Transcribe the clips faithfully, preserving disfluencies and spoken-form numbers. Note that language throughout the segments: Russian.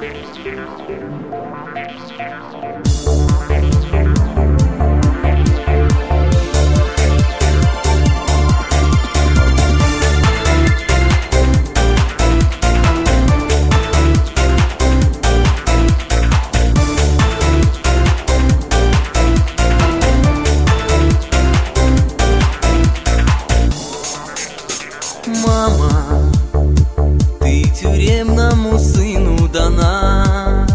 Мама, ты тюремному сыну дана.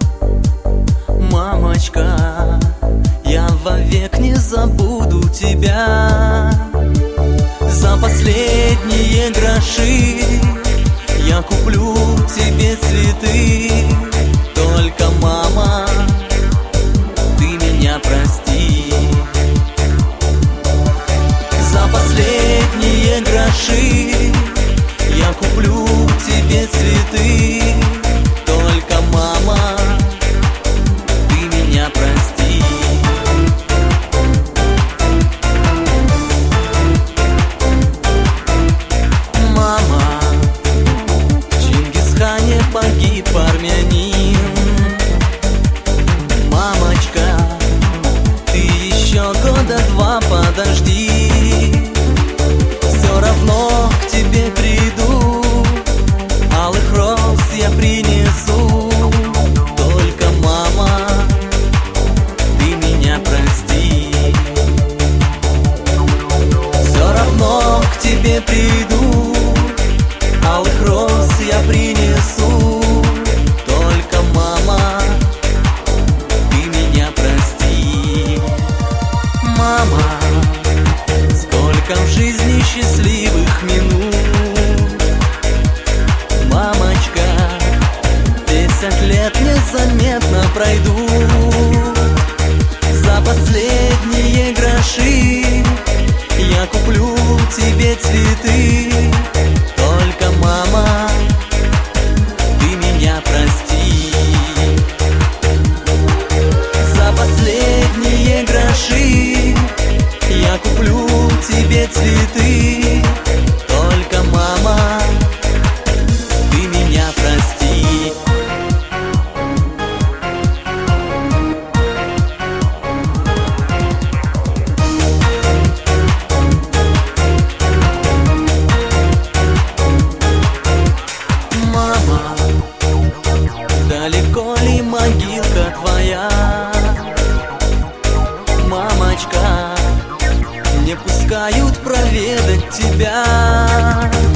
Мамочка, я вовек не забуду тебя. За последние гроши я куплю тебе цветы. Только, мама, ты меня прости. За последние гроши я куплю тебе цветы. Только, мама, ты меня прости. Мама, в Чингисхане погиб армянин. Мамочка, ты еще года два подожди. Все равно к тебе приду, алых роз я принесу. Только, мама, ты меня прости. Все равно к тебе приду, алых роз я принесу. Только, мама, ты меня прости. Мама, сколько в жизни счастливых минут. Мамочка, десять лет незаметно пройдут. За последние гроши я куплю тебе цветы. Только, мама, ты меня прости. За последние гроши я куплю тебе цветы. Только, мама, ты меня прости. Мама, далеко ли могилка твоя? Мамочка, не пускают проведать тебя.